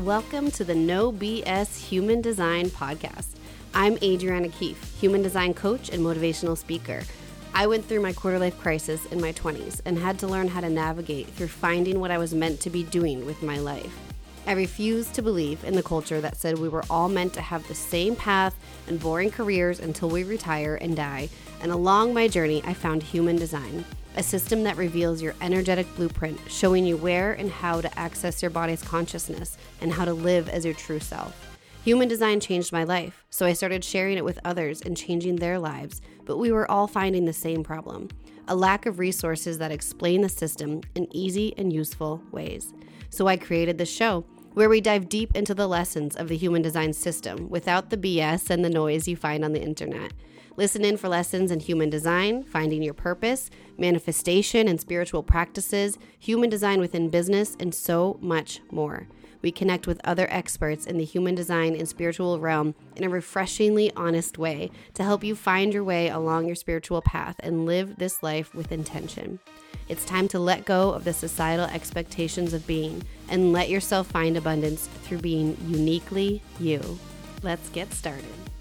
welcome to the No BS Human Design Podcast. I'm Adriana Keefe, human design coach and motivational speaker. I went through my quarter-life crisis in my 20s and had to learn how to navigate through finding what I was meant to be doing with my life. I refused to believe in the culture that said we were all meant to have the same path and boring careers until we retire and die, and along my journey, I found human design, a system that reveals your energetic blueprint, showing you where and how to access your body's consciousness and how to live as your true self. Human design changed my life, so I started sharing it with others and changing their lives, but we were all finding the same problem, a lack of resources that explain the system in easy and useful ways. So I created this show, where we dive deep into the lessons of the human design system without the BS and the noise you find on the internet. Listen in for lessons in human design, finding your purpose, manifestation and spiritual practices, human design within business, and so much more. We connect with other experts in the human design and spiritual realm in a refreshingly honest way to help you find your way along your spiritual path and live this life with intention. It's time to let go of the societal expectations of being and let yourself find abundance through being uniquely you. Let's get started.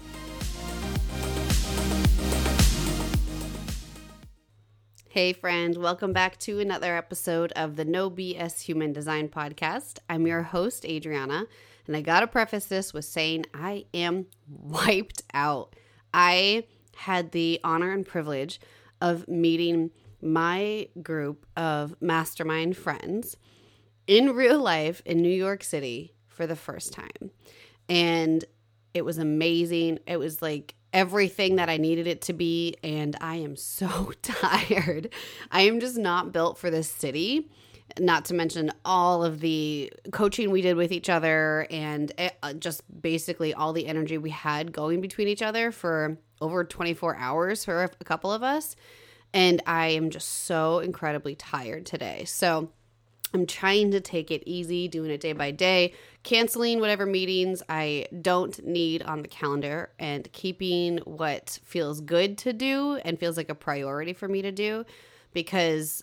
Hey friend, welcome back to another episode of the No BS Human Design Podcast. I'm your host, Adriana, and I gotta preface this with saying I am wiped out. I had the honor and privilege of meeting my group of mastermind friends in real life in New York City for the first time. And it was amazing. It was like everything that I needed it to be, and I am so tired. I am just not built for this city, not to mention all of the coaching we did with each other and just basically all the energy we had going between each other for over 24 hours for a couple of us, and I am just so incredibly tired today. So I'm trying to take it easy, doing it day by day, canceling whatever meetings I don't need on the calendar and keeping what feels good to do and feels like a priority for me to do, because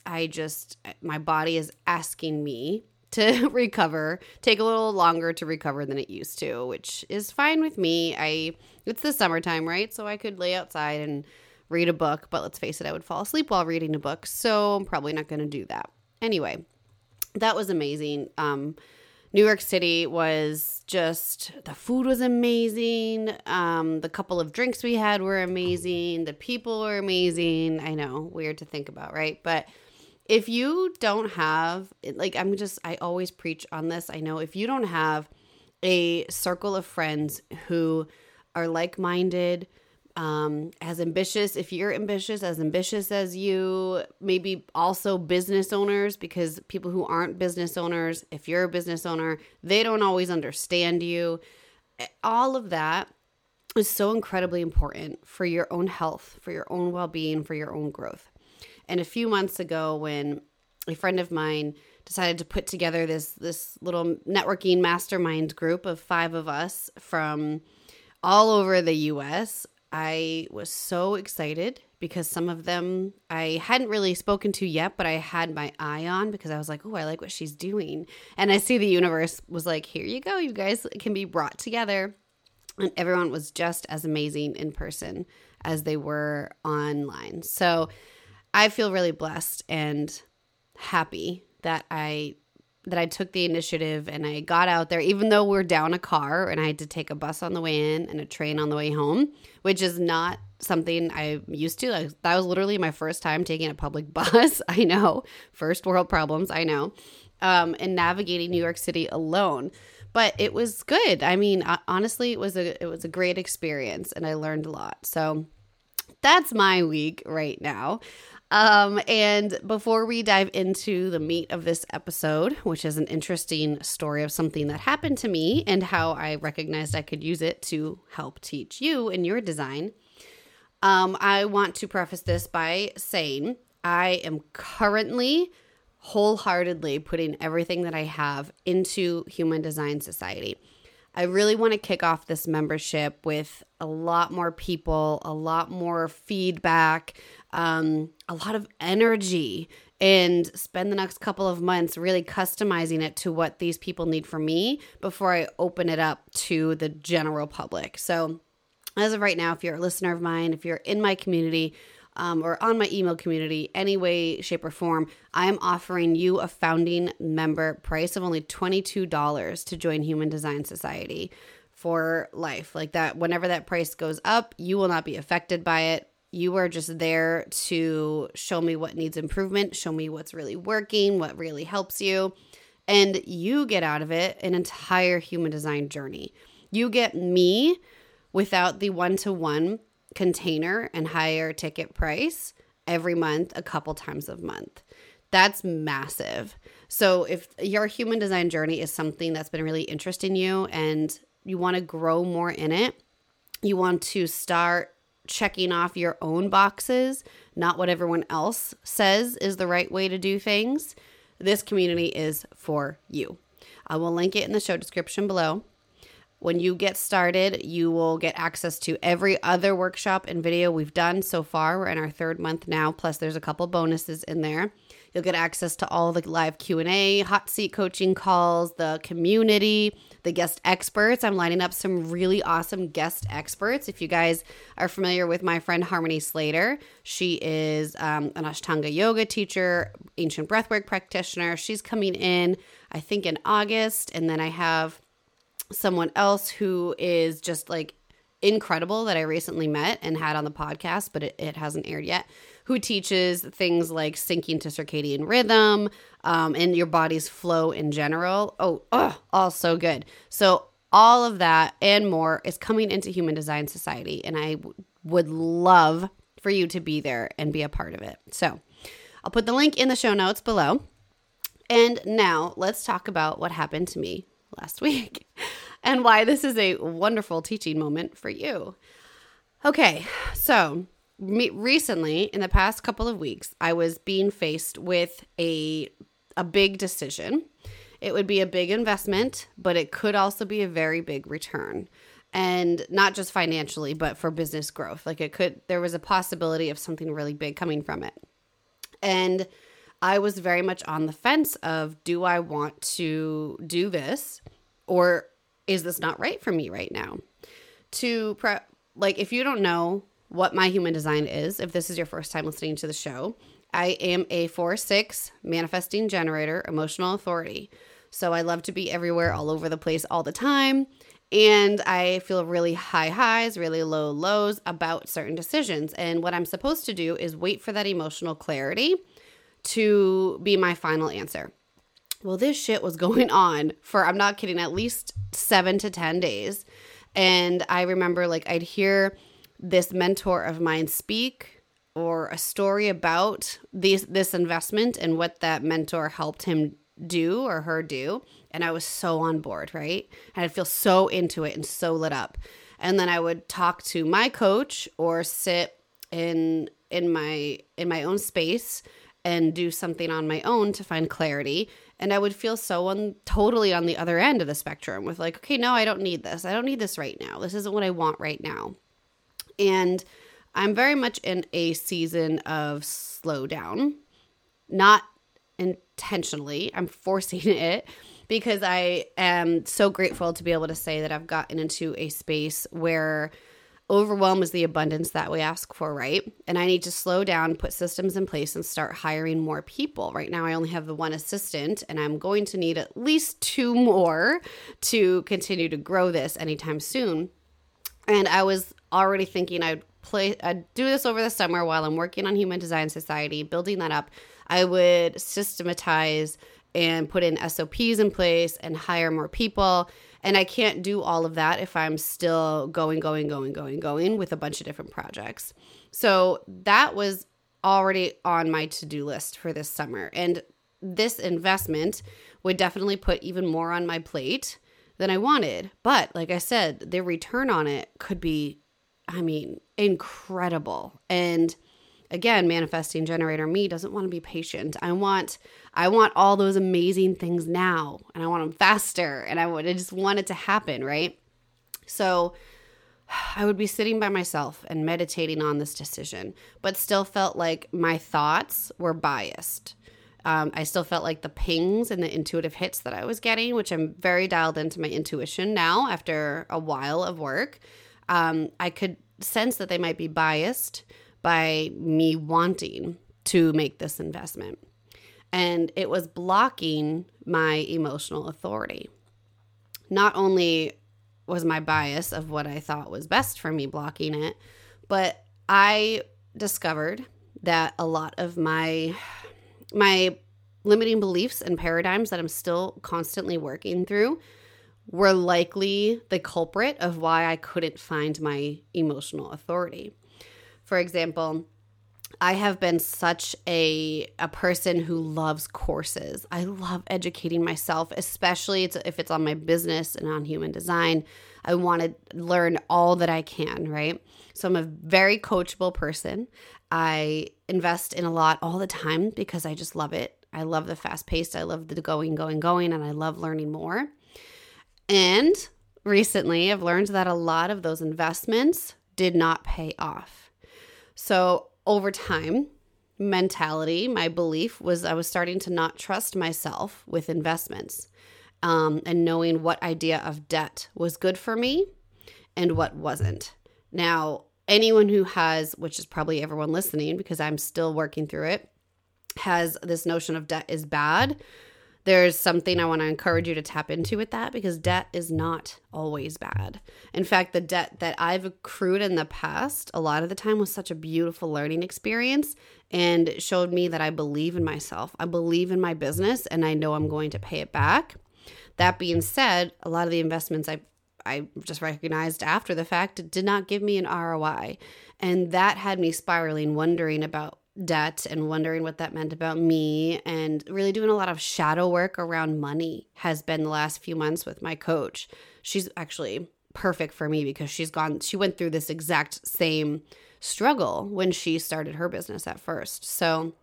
my body is asking me to recover, take a little longer to recover than it used to, which is fine with me. It's the summertime, right? So I could lay outside and read a book, but let's face it, I would fall asleep while reading a book, so I'm probably not going to do that. Anyway, that was amazing. New York City was the food was amazing. The couple of drinks we had were amazing. The people were amazing. I know, weird to think about, right? But if you don't have, I always preach on this. I know if you don't have a circle of friends who are like-minded, as ambitious, if you're ambitious as you, maybe also business owners, because people who aren't business owners, if you're a business owner, they don't always understand you. All of that is so incredibly important for your own health, for your own well-being, for your own growth. And a few months ago, when a friend of mine decided to put together this little networking mastermind group of 5 of us from all over the US, I was so excited because some of them I hadn't really spoken to yet, but I had my eye on because I was like, oh, I like what she's doing. And I see the universe was like, here you go. You guys can be brought together. And everyone was just as amazing in person as they were online. So I feel really blessed and happy that I took the initiative and I got out there, even though we're down a car and I had to take a bus on the way in and a train on the way home, which is not something I'm used to. That was literally my first time taking a public bus. I know, first world problems, I know, and navigating New York City alone. But it was good. I mean, honestly, it was a great experience and I learned a lot. So that's my week right now. And before we dive into the meat of this episode, which is an interesting story of something that happened to me and how I recognized I could use it to help teach you in your design, I want to preface this by saying I am currently wholeheartedly putting everything that I have into Human Design Society. I really want to kick off this membership with a lot more people, a lot more feedback, a lot of energy, and spend the next couple of months really customizing it to what these people need from me before I open it up to the general public. So as of right now, if you're a listener of mine, if you're in my community, or on my email community, any way, shape, or form, I am offering you a founding member price of only $22 to join Human Design Society for life. Like that, whenever that price goes up, you will not be affected by it. You are just there to show me what needs improvement, show me what's really working, what really helps you, and you get out of it an entire human design journey. You get me without the one-to-one container and higher ticket price every month, a couple times a month. That's massive. So if your human design journey is something that's been really interesting you and you want to grow more in it, you want to start checking off your own boxes, not what everyone else says is the right way to do things, this community is for you. I will link it in the show description below. When you get started, you will get access to every other workshop and video we've done so far. We're in our 3rd month now, plus there's a couple bonuses in there. You'll get access to all the live Q&A, hot seat coaching calls, the community, the guest experts. I'm lining up some really awesome guest experts. If you guys are familiar with my friend Harmony Slater, she is an Ashtanga yoga teacher, ancient breathwork practitioner. She's coming in, I think, in August. And then I have someone else who is just like incredible that I recently met and had on the podcast, but it hasn't aired yet, who teaches things like syncing to circadian rhythm and your body's flow in general. All so good. So all of that and more is coming into Human Design Society, and I would love for you to be there and be a part of it. So I'll put the link in the show notes below. And now let's talk about what happened to me last week and why this is a wonderful teaching moment for you. Okay, so recently, in the past couple of weeks, I was being faced with a big decision. It would be a big investment, but it could also be a very big return. And not just financially, but for business growth. There was a possibility of something really big coming from it. And I was very much on the fence of, do I want to do this, or is this not right for me right now? If you don't know what my human design is, if this is your first time listening to the show, I am a 4/6 manifesting generator, emotional authority. So I love to be everywhere, all over the place, all the time. And I feel really high highs, really low lows about certain decisions. And what I'm supposed to do is wait for that emotional clarity to be my final answer. Well, this shit was going on for, I'm not kidding, at least 7 to 10 days. And I remember I'd hear this mentor of mine speak or a story about this investment and what that mentor helped him do or her do. And I was so on board, right? And I'd feel so into it and so lit up. And then I would talk to my coach or sit in my own space and do something on my own to find clarity. And I would feel so totally on the other end of the spectrum with okay, no, I don't need this. I don't need this right now. This isn't what I want right now. And I'm very much in a season of slowdown, not intentionally. I'm forcing it because I am so grateful to be able to say that I've gotten into a space where overwhelm is the abundance that we ask for, right? And I need to slow down, put systems in place, and start hiring more people. Right now, I only have the one assistant, and I'm going to need at least 2 more to continue to grow this anytime soon. And I was already thinking I'd do this over the summer while I'm working on Human Design Society, building that up. I would systematize and put in SOPs in place and hire more people. And I can't do all of that if I'm still going with a bunch of different projects. So that was already on my to-do list for this summer. And this investment would definitely put even more on my plate than I wanted. But like I said, the return on it could be, incredible. And again, manifesting generator me doesn't want to be patient. I want all those amazing things now, and I want them faster, and I just want it to happen, right? So I would be sitting by myself and meditating on this decision, but still felt like my thoughts were biased. I still felt like the pings and the intuitive hits that I was getting, which I'm very dialed into my intuition now after a while of work. I could sense that they might be biased by me wanting to make this investment. And it was blocking my emotional authority. Not only was my bias of what I thought was best for me blocking it, but I discovered that a lot of my limiting beliefs and paradigms that I'm still constantly working through were likely the culprit of why I couldn't find my emotional authority. For example, I have been such a person who loves courses. I love educating myself, especially if it's on my business and on human design. I want to learn all that I can, right? So I'm a very coachable person. I invest in a lot all the time because I just love it. I love the fast paced. I love the going, and I love learning more. And recently I've learned that a lot of those investments did not pay off. So over time, mentality, my belief was I was starting to not trust myself with investments, and knowing what idea of debt was good for me and what wasn't. Now, anyone who has, which is probably everyone listening because I'm still working through it, has this notion of debt is bad. There's something I want to encourage you to tap into with that, because debt is not always bad. In fact, the debt that I've accrued in the past, a lot of the time, was such a beautiful learning experience and showed me that I believe in myself. I believe in my business, and I know I'm going to pay it back. That being said, a lot of the investments I just recognized after the fact did not give me an ROI. And that had me spiraling, wondering about debt and wondering what that meant about me, and really doing a lot of shadow work around money has been the last few months with my coach. She's actually perfect for me because she went through this exact same struggle when she started her business at first. So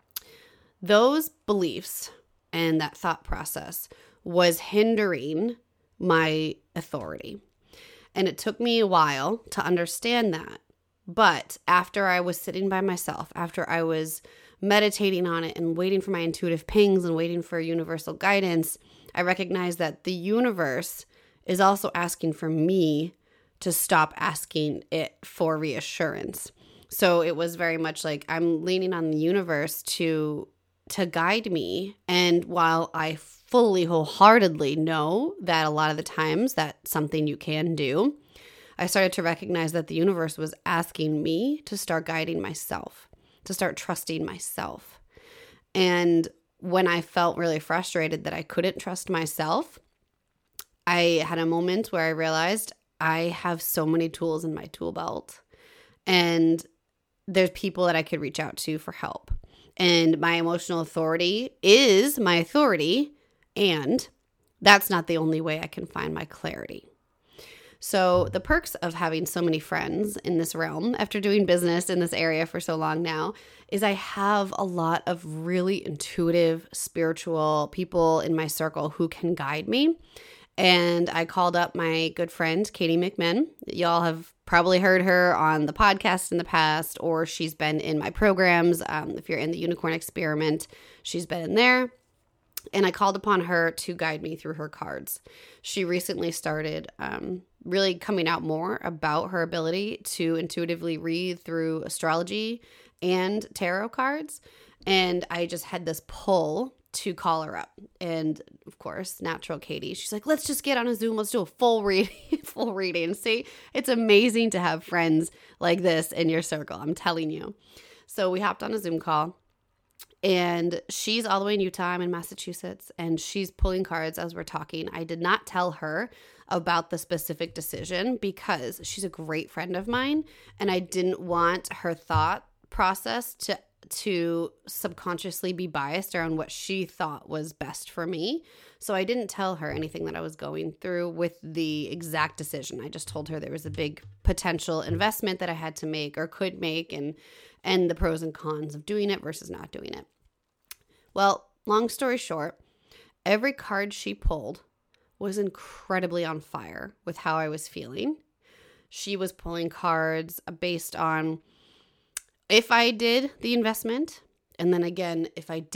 those beliefs and that thought process was hindering my authority. And it took me a while to understand that. But after I was sitting by myself, after I was meditating on it and waiting for my intuitive pings and waiting for universal guidance, I recognized that the universe is also asking for me to stop asking it for reassurance. So it was very much like I'm leaning on the universe to guide me. And while I fully, wholeheartedly know that a lot of the times that's something you can do, I started to recognize that the universe was asking me to start guiding myself, to start trusting myself. And when I felt really frustrated that I couldn't trust myself, I had a moment where I realized I have so many tools in my tool belt, and there's people that I could reach out to for help. And my emotional authority is my authority, and that's not the only way I can find my clarity. So the perks of having so many friends in this realm, after doing business in this area for so long now, is I have a lot of really intuitive, spiritual people in my circle who can guide me. And I called up my good friend, Katie McMinn. Y'all have probably heard her on the podcast in the past, or she's been in my programs. If you're in the Unicorn Experiment, she's been in there. And I called upon her to guide me through her cards. She recently started really coming out more about her ability to intuitively read through astrology and tarot cards. And I just had this pull to call her up. And of course, natural Katie, she's like, let's just get on a Zoom. Let's do a full reading. See, it's amazing to have friends like this in your circle. I'm telling you. So we hopped on a Zoom call. And she's all the way in Utah. I'm in Massachusetts, and she's pulling cards as we're talking. I did not tell her about the specific decision because she's a great friend of mine, and I didn't want her thought process to subconsciously be biased around what she thought was best for me. So I didn't tell her anything that I was going through with the exact decision. I just told her there was a big potential investment that I had to make or could make, and the pros and cons of doing it versus not doing it. Well, long story short, every card she pulled was incredibly on fire with how I was feeling. She was pulling cards based on if I did the investment, and then again, if I didn't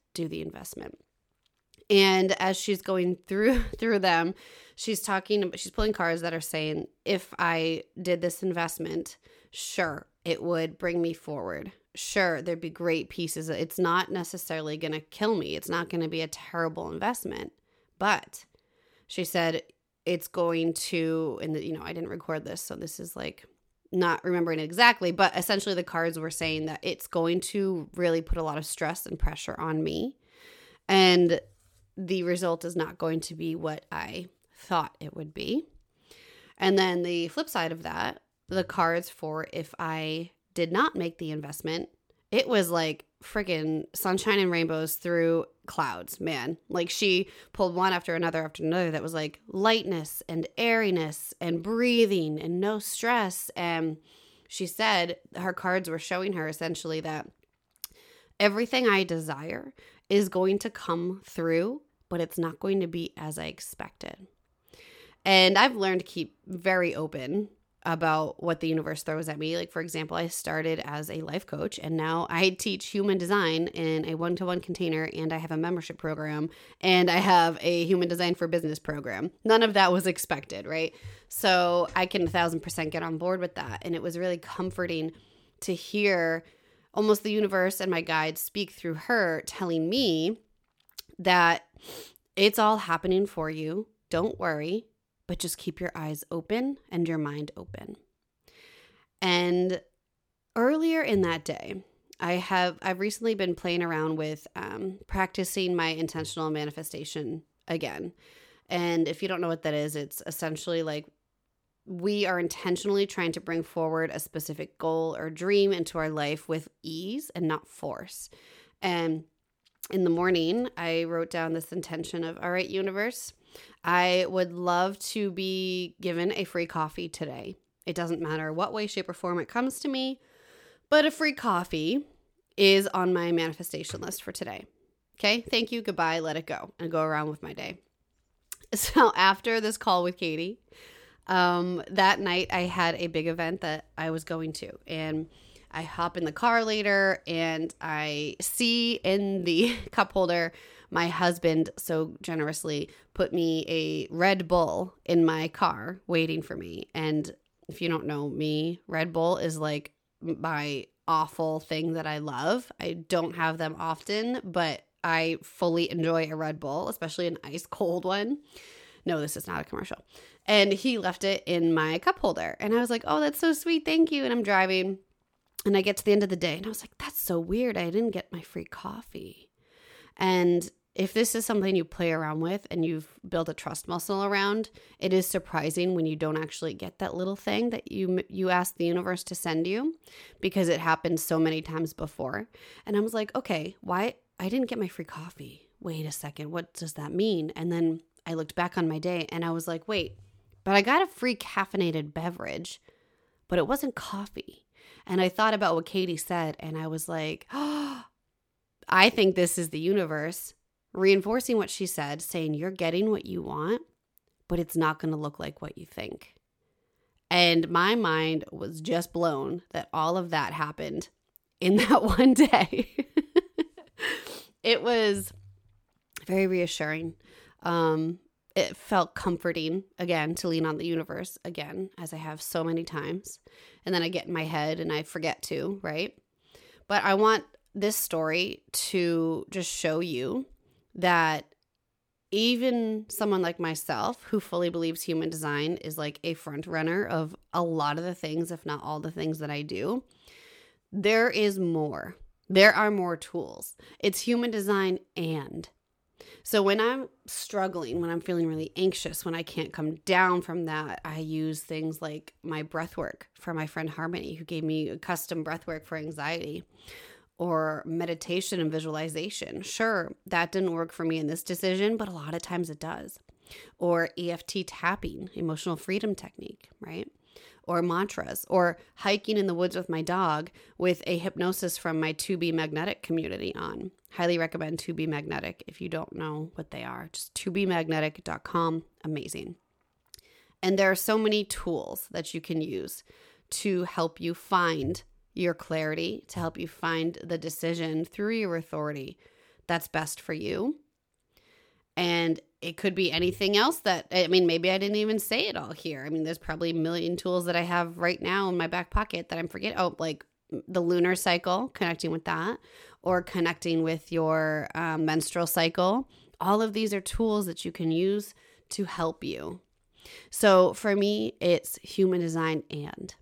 do the investment. And as she's going through them, she's pulling cards that are saying, if I did this investment, sure, it would bring me forward. Sure, there'd be great pieces. It's not necessarily going to kill me. It's not going to be a terrible investment. But she said it's going to, and I didn't record this, so this is like not remembering it exactly, but essentially the cards were saying that it's going to really put a lot of stress and pressure on me. And the result is not going to be what I thought it would be. And then the flip side of that, the cards for if I did not make the investment, it was like freaking sunshine and rainbows through clouds, man. Like she pulled one after another that was like lightness and airiness and breathing and no stress. And she said her cards were showing her essentially that everything I desire is going to come through, but it's not going to be as I expected. And I've learned to keep very open about what the universe throws at me. Like, for example, I started as a life coach, and now I teach human design in a one-to-one container, and I have a membership program, and I have a human design for business program. None of that was expected, right? So I can 1,000% get on board with that. And it was really comforting to hear almost the universe and my guides speak through her, telling me that it's all happening for you. Don't worry. But just keep your eyes open and your mind open. And earlier in that day, I've recently been playing around with practicing my intentional manifestation again. And if you don't know what that is, it's essentially like we are intentionally trying to bring forward a specific goal or dream into our life with ease and not force. And in the morning, I wrote down this intention of, all right, universe, I would love to be given a free coffee today. It doesn't matter what way, shape, or form it comes to me, but a free coffee is on my manifestation list for today. Okay, thank you, goodbye, let it go, and go around with my day. So after this call with Katie, that night I had a big event that I was going to, and I hop in the car later and I see in the cup holder, my husband so generously put me a Red Bull in my car waiting for me. And if you don't know me, Red Bull is like my awful thing that I love. I don't have them often, but I fully enjoy a Red Bull, especially an ice cold one. No, this is not a commercial. And he left it in my cup holder. And I was like, oh, that's so sweet. Thank you. And I'm driving. And I get to the end of the day and I was like, that's so weird. I didn't get my free coffee. And if this is something you play around with and you've built a trust muscle around, it is surprising when you don't actually get that little thing that you ask the universe to send you, because it happened so many times before. And I was like, okay, why? I didn't get my free coffee. Wait a second. What does that mean? And then I looked back on my day and I was like, wait, but I got a free caffeinated beverage, but it wasn't coffee. And I thought about what Katie said, and I was like, oh, I think this is the universe reinforcing what she said, saying you're getting what you want, but it's not going to look like what you think. And my mind was just blown that all of that happened in that one day. It was very reassuring. It felt comforting, again, to lean on the universe again, as I have so many times. And then I get in my head and I forget to, right? But I want this story to just show you that even someone like myself, who fully believes human design is like a front runner of a lot of the things, if not all the things that I do, there is more. There are more tools. It's human design and. So when I'm struggling, when I'm feeling really anxious, when I can't come down from that, I use things like my breath work from my friend Harmony, who gave me a custom breath work for anxiety, or meditation and visualization. Sure, that didn't work for me in this decision, but a lot of times it does. Or EFT tapping, emotional freedom technique, right? Or mantras, or hiking in the woods with my dog with a hypnosis from my 2B Magnetic community on. Highly recommend 2B Magnetic if you don't know what they are. Just 2bmagnetic.com. Amazing. And there are so many tools that you can use to help you find your clarity, to help you find the decision through your authority that's best for you. And it could be anything else maybe I didn't even say it all here. There's probably a million tools that I have right now in my back pocket that I'm forgetting. Oh, like the lunar cycle, connecting with that, or connecting with your menstrual cycle. All of these are tools that you can use to help you. So for me, it's human design and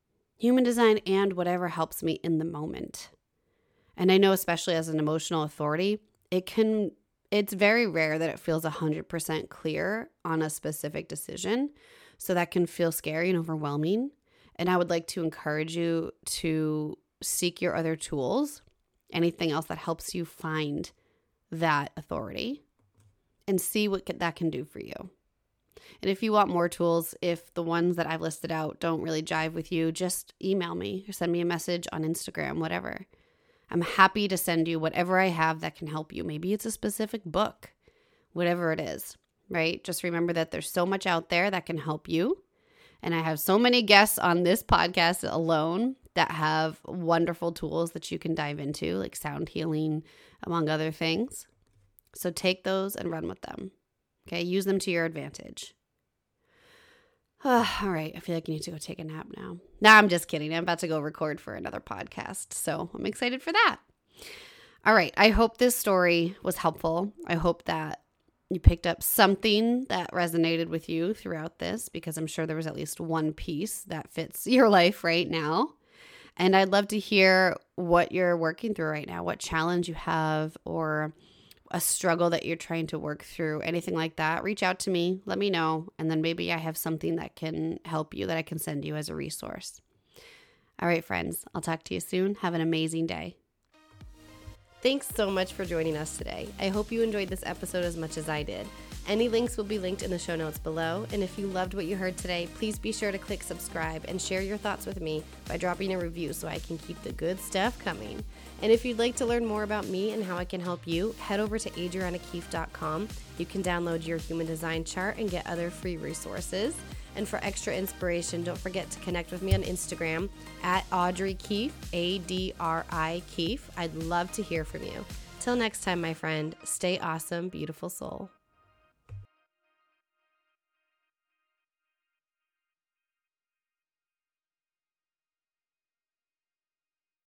whatever helps me in the moment. And I know, especially as an emotional authority, it's very rare that it feels 100% clear on a specific decision. So that can feel scary and overwhelming. And I would like to encourage you to seek your other tools, anything else that helps you find that authority, and see what that can do for you. And if you want more tools, if the ones that I've listed out don't really jive with you, just email me or send me a message on Instagram, whatever. I'm happy to send you whatever I have that can help you. Maybe it's a specific book, whatever it is, right? Just remember that there's so much out there that can help you. And I have so many guests on this podcast alone that have wonderful tools that you can dive into, like sound healing, among other things. So take those and run with them. Okay, use them to your advantage. All right, I feel like you need to go take a nap now. Nah, I'm just kidding. I'm about to go record for another podcast, so I'm excited for that. All right, I hope this story was helpful. I hope that you picked up something that resonated with you throughout this, because I'm sure there was at least one piece that fits your life right now. And I'd love to hear what you're working through right now, what challenge you have, or a struggle that you're trying to work through, anything like that. Reach out to me, let me know, and then maybe I have something that can help you that I can send you as a resource. All right, friends, I'll talk to you soon. Have an amazing day. Thanks so much for joining us today. I hope you enjoyed this episode as much as I did. Any links will be linked in the show notes below. And if you loved what you heard today, please be sure to click subscribe and share your thoughts with me by dropping a review so I can keep the good stuff coming. And if you'd like to learn more about me and how I can help you, head over to adrianakeefe.com. You can download your human design chart and get other free resources. And for extra inspiration, don't forget to connect with me on Instagram at Audrey Keefe, ADRI Keefe. I'd love to hear from you. Till next time, my friend, stay awesome, beautiful soul.